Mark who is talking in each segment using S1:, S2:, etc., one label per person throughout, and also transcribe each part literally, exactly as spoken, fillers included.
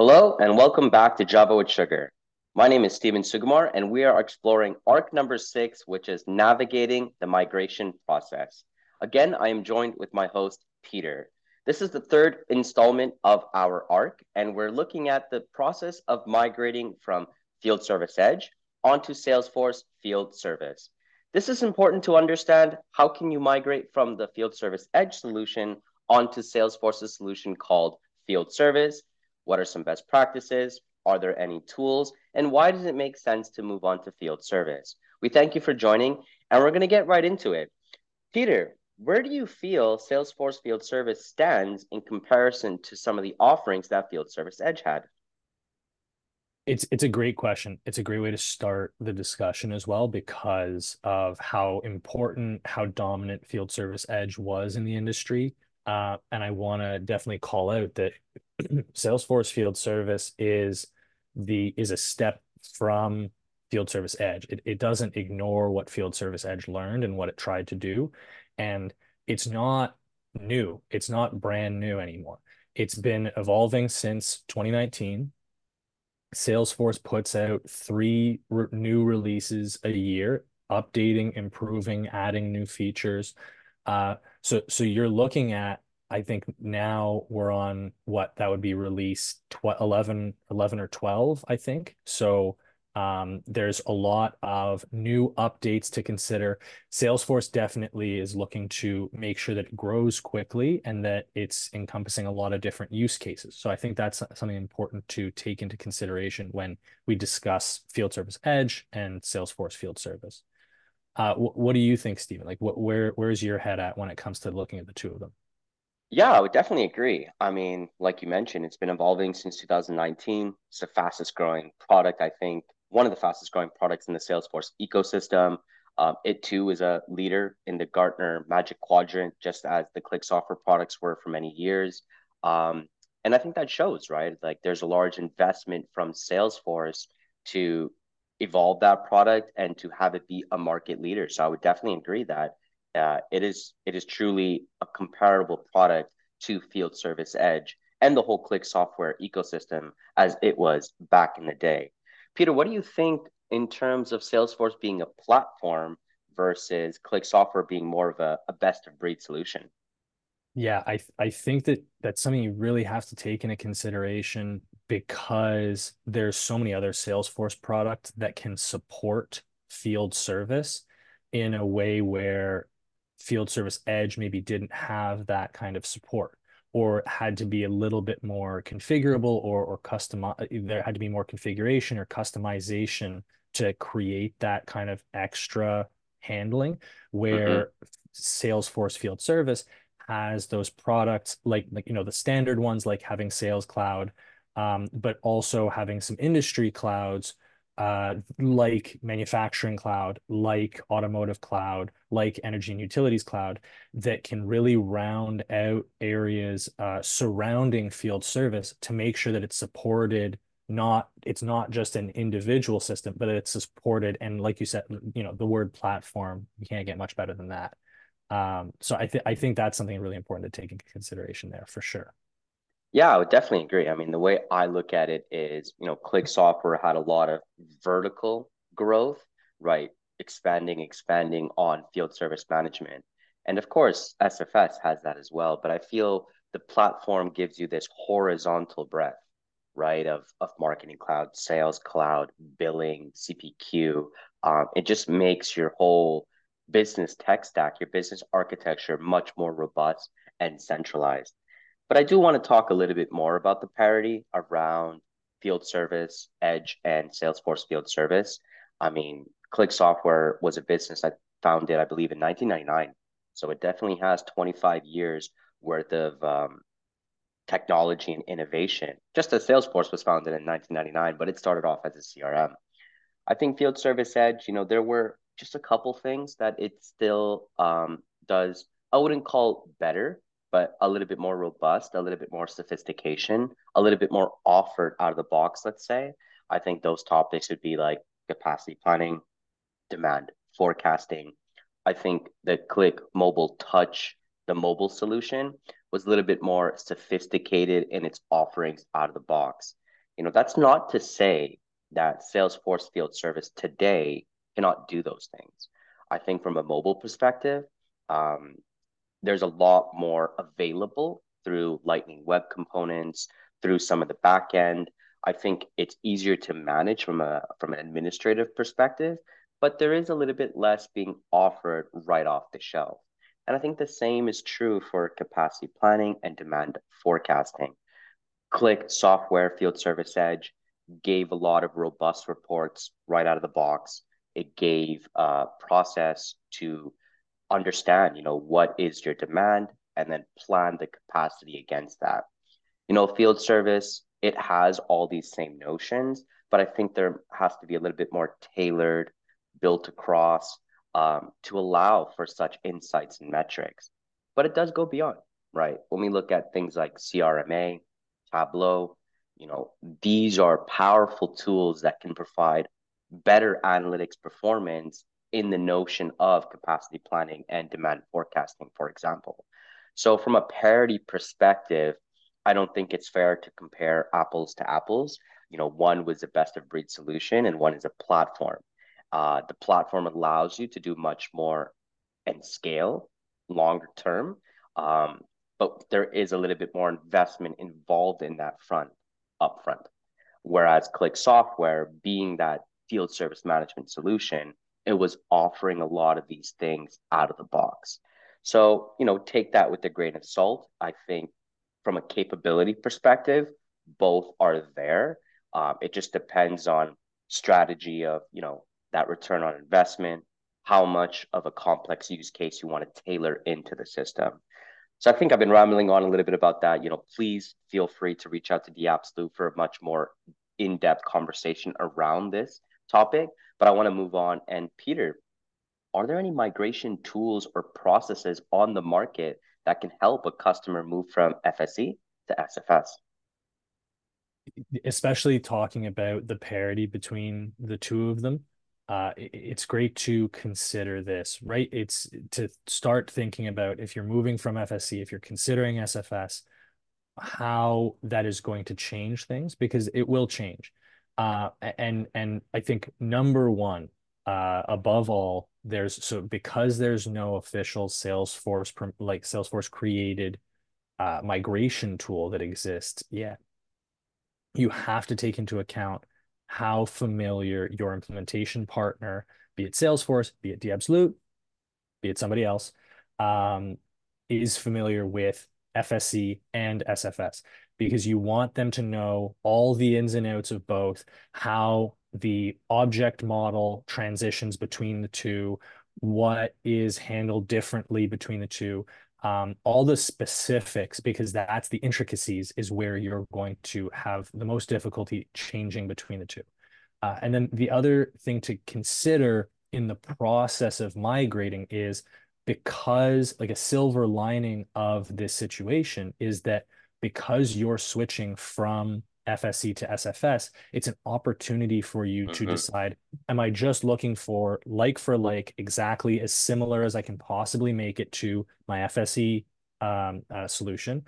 S1: Hello and welcome back to Java with Sugar. My name is Steven Sugumar and we are exploring arc number six, which is navigating the migration process. Again, I am joined with my host, Peter. This is the third installment of our arc, and we're looking at the process of migrating from Field Service Edge onto Salesforce Field Service. This is important to understand. How can you migrate from the Field Service Edge solution onto Salesforce's solution called Field Service? What are some best practices? Are there any tools? And why does it make sense to move on to field service? We thank you for joining, and we're going to get right into it. Peter, where do you feel Salesforce Field Service stands in comparison to some of the offerings that Field Service Edge had?
S2: It's it's a great question. It's a great way to start the discussion as well because of how important, how dominant Field Service Edge was in the industry. Uh, and I want to definitely call out that Salesforce Field Service is the is a step from Field Service Edge. It it doesn't ignore what Field Service Edge learned and what it tried to do, and it's not new. It's not brand new anymore. It's been evolving since twenty nineteen. Salesforce puts out three re new releases a year, updating, improving, adding new features. Uh, so so you're looking at, I think now we're on what that would be release eleven, eleven or twelve, I think. So um, there's a lot of new updates to consider. Salesforce definitely is looking to make sure that it grows quickly and that it's encompassing a lot of different use cases. So I think that's something important to take into consideration when we discuss Field Service Edge and Salesforce Field Service. Uh, wh what do you think, Stephen? Like, what, where, where's your head at when it comes to looking at the two of them?
S1: Yeah, I would definitely agree. I mean, like you mentioned, it's been evolving since two thousand nineteen. It's the fastest growing product, I think, one of the fastest growing products in the Salesforce ecosystem. Um, it too is a leader in the Gartner Magic Quadrant, just as the ClickSoftware products were for many years. Um, and I think that shows, right? Like there's a large investment from Salesforce to evolve that product and to have it be a market leader. So I would definitely agree that uh, it is it is truly a comparable product to Field Service Edge and the whole ClickSoftware ecosystem as it was back in the day. Peter, what do you think in terms of Salesforce being a platform versus ClickSoftware being more of a, a best of breed solution?
S2: Yeah, I I think that that's something you really have to take into consideration because there's so many other Salesforce products that can support field service in a way where Field Service Edge maybe didn't have that kind of support or had to be a little bit more configurable or or custom there had to be more configuration or customization to create that kind of extra handling
S1: Mm-hmm.
S2: where Salesforce Field Service has those products like like you know the standard ones like having Sales Cloud, um, but also having some industry clouds uh, like Manufacturing Cloud, like Automotive Cloud, like Energy and Utilities Cloud that can really round out areas uh, surrounding field service to make sure that it's supported. Not it's not just an individual system, but it's supported. And like you said, you know, the word platform, you can't get much better than that. Um, so I think I think that's something really important to take into consideration there for sure.
S1: Yeah, I would definitely agree. I mean, the way I look at it is, you know, ClickSoftware had a lot of vertical growth, right? Expanding, expanding on field service management. And of course, S F S has that as well. But I feel the platform gives you this horizontal breadth, right? Of of marketing cloud, sales cloud, billing, C P Q. Um, it just makes your whole business tech stack, your business architecture much more robust and centralized. But I do want to talk a little bit more about the parity around field service, Edge, and Salesforce Field Service. I mean, ClickSoftware was a business I founded, I believe, in nineteen ninety-nine. So it definitely has twenty-five years worth of um, technology and innovation. Just as Salesforce was founded in nineteen ninety-nine, but it started off as a C R M. I think Field Service Edge, you know, there were just a couple things that it still um, does. I wouldn't call better, but a little bit more robust, a little bit more sophistication, a little bit more offered out of the box, let's say. I think those topics would be like capacity planning, demand forecasting. I think the Click Mobile Touch, the mobile solution, was a little bit more sophisticated in its offerings out of the box. You know, that's not to say that Salesforce Field Service today cannot do those things. I think from a mobile perspective, um, there's a lot more available through Lightning Web Components, through some of the back end. I think it's easier to manage from a from an administrative perspective, but there is a little bit less being offered right off the shelf. And I think the same is true for capacity planning and demand forecasting. Qlik Software Field Service Edge gave a lot of robust reports right out of the box. It gave a process to understand, you know, what is your demand and then plan the capacity against that. You know, field service, it has all these same notions, but I think there has to be a little bit more tailored, built across um, to allow for such insights and metrics. But it does go beyond, right? When we look at things like C R M A, Tableau, you know, these are powerful tools that can provide better analytics performance in the notion of capacity planning and demand forecasting, for example. So from a parity perspective, I don't think it's fair to compare apples to apples. You know, one was a best of breed solution and one is a platform. Uh, the platform allows you to do much more and scale longer term. Um, but there is a little bit more investment involved in that front upfront. Whereas Qlik Software, being that field service management solution, it was offering a lot of these things out of the box. So, you know, take that with a grain of salt. I think from a capability perspective, both are there. Um, it just depends on strategy of, you know, that return on investment, how much of a complex use case you want to tailor into the system. So I think I've been rambling on a little bit about that. You know, please feel free to reach out to the Absolute for a much more in-depth conversation around this topic. But I want to move on. And Peter, are there any migration tools or processes on the market that can help a customer move from F S E to S F S?
S2: Especially talking about the parity between the two of them. Uh, it's great to consider this, right? It's to start thinking about if you're moving from F S E, if you're considering S F S, how that is going to change things because it will change. Uh, and and I think number one, uh, above all, there's so because there's no official Salesforce like Salesforce created uh, migration tool that exists yet, you have to take into account how familiar your implementation partner, be it Salesforce, be it D'Absolute, be it somebody else, um, is familiar with F S E and S F S because you want them to know all the ins and outs of both, how the object model transitions between the two, what is handled differently between the two, um, all the specifics, because that's the intricacies is where you're going to have the most difficulty changing between the two. Uh, and then the other thing to consider in the process of migrating is because like a silver lining of this situation is that because you're switching from F S E to S F S, it's an opportunity for you to
S1: Mm-hmm.
S2: decide, am I just looking for like for like exactly as similar as I can possibly make it to my F S E um, uh, solution,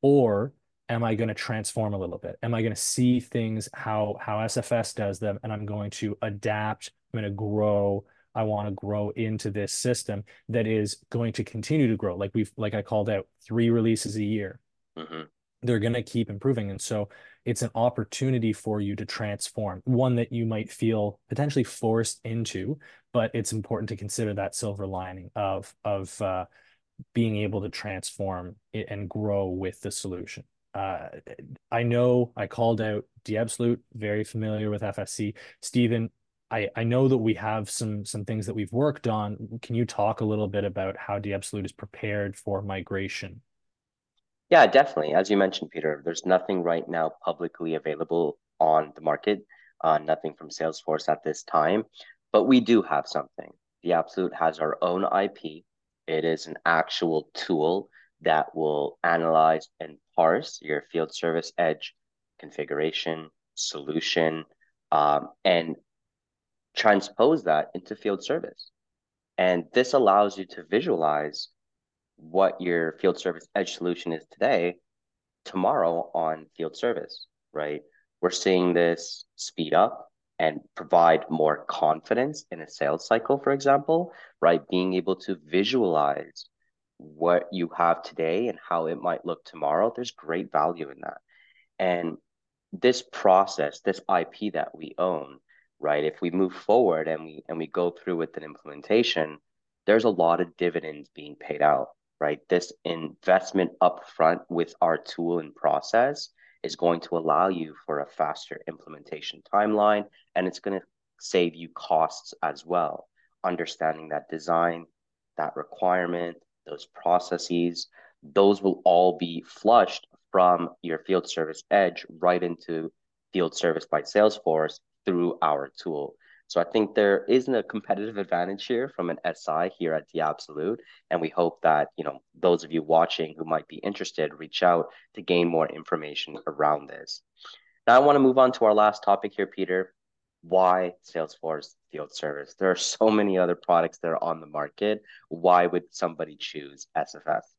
S2: or am I going to transform a little bit? Am I going to see things how how S F S does them, and I'm going to adapt? I'm going to grow. I want to grow into this system that is going to continue to grow. Like we've like I called out, three releases a year.
S1: Mm-hmm.
S2: They're going to keep improving, and so it's an opportunity for you to transform. One that you might feel potentially forced into, but it's important to consider that silver lining of of uh, being able to transform it and grow with the solution. Uh, I know I called out D'Absolute, very familiar with F S C. Stephen, I, I know that we have some some things that we've worked on. Can you talk a little bit about how D'Absolute is prepared for migration?
S1: Yeah, definitely. As you mentioned, Peter, there's nothing right now publicly available on the market, uh, nothing from Salesforce at this time, but we do have something. The Absolute has our own I P. It is an actual tool that will analyze and parse your field service edge configuration, solution, um, and transpose that into field service. And this allows you to visualize what your field service edge solution is today tomorrow on field service, right? We're seeing this speed up and provide more confidence in a sales cycle, for example, right? Being able to visualize what you have today and how it might look tomorrow, there's great value in that. And this process, this I P that we own, right? If we move forward and we and we go through with an implementation, there's a lot of dividends being paid out, right? This investment upfront with our tool and process is going to allow you for a faster implementation timeline, and it's going to save you costs as well. Understanding that design, that requirement, those processes, those will all be flushed from your field service edge right into field service by Salesforce through our tool. So I think there isn't a competitive advantage here from an S I here at The Absolute. And we hope that, you know, those of you watching who might be interested, reach out to gain more information around this. Now I want to move on to our last topic here, Peter. Why Salesforce Field Service? There are so many other products that are on the market. Why would somebody choose S F S?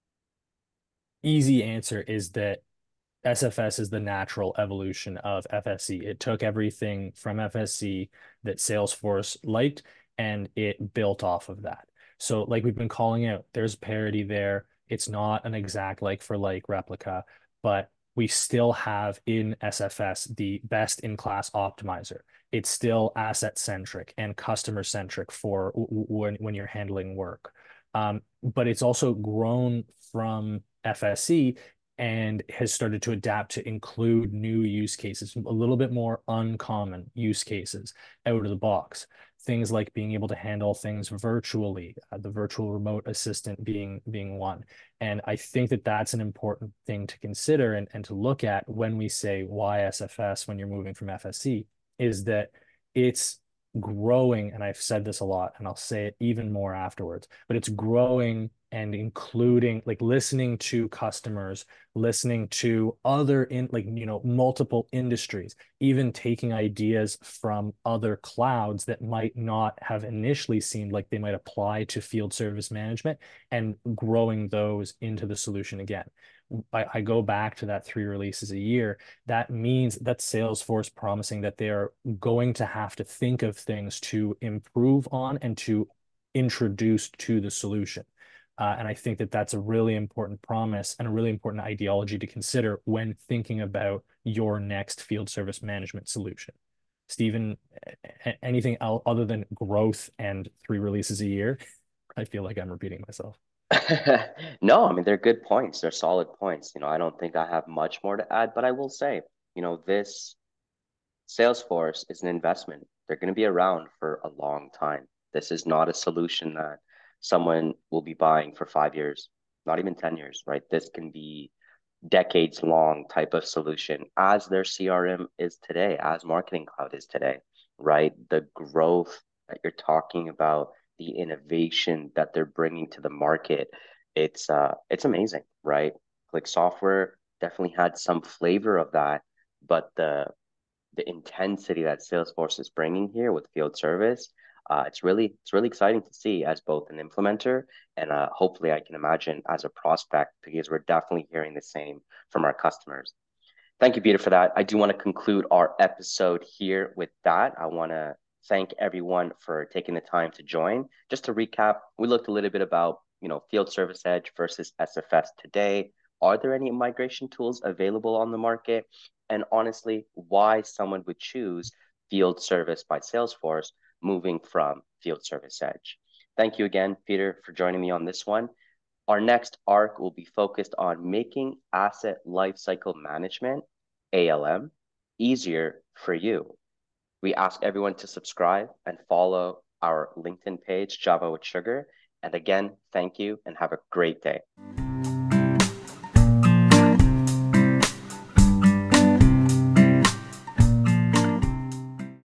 S2: Easy answer is that S F S is the natural evolution of F S C. It took everything from F S C that Salesforce liked and it built off of that. So, like we've been calling out, there's parity there. It's not an exact like for like replica, but we still have in S F S the best in class optimizer. It's still asset centric and customer centric for when, when you're handling work. Um, but it's also grown from F S C and has started to adapt to include new use cases, a little bit more uncommon use cases out of the box. Things like being able to handle things virtually, uh, the virtual remote assistant being being one. And I think that that's an important thing to consider and, and to look at when we say why S F S when you're moving from F S C, is that it's growing, and I've said this a lot, and I'll say it even more afterwards, but it's growing and including like listening to customers, listening to other in like, you know, multiple industries, even taking ideas from other clouds that might not have initially seemed like they might apply to field service management and growing those into the solution again. I, I go back to that three releases a year. That means that Salesforce promising that they are going to have to think of things to improve on and to introduce to the solution. Uh, and I think that that's a really important promise and a really important ideology to consider when thinking about your next field service management solution. Stephen, anything else other than growth and three releases a year? I feel like I'm repeating myself.
S1: No, I mean, they're good points. They're solid points. You know, I don't think I have much more to add, but I will say, you know, this Salesforce is an investment. They're going to be around for a long time. This is not a solution that someone will be buying for five years, not even ten years, right? This can be decades long type of solution as their C R M is today, as Marketing Cloud is today, right? The growth that you're talking about, the innovation that they're bringing to the market, it's uh it's amazing, right? ClickSoftware definitely had some flavor of that, but the the intensity that Salesforce is bringing here with field service, uh, it's really it's really exciting to see as both an implementer and uh, hopefully I can imagine as a prospect because we're definitely hearing the same from our customers. Thank you, Peter, for that. I do want to conclude our episode here with that. I want to thank everyone for taking the time to join. Just to recap, we looked a little bit about, you know, Field Service Edge versus S F S today. Are there any migration tools available on the market? And honestly, why someone would choose Field Service by Salesforce moving from Field Service Edge. Thank you again, Peter, for joining me on this one. Our next arc will be focused on making asset lifecycle management, A L M, easier for you. We ask everyone to subscribe and follow our LinkedIn page, Java with Sugar. And again, thank you and have a great day.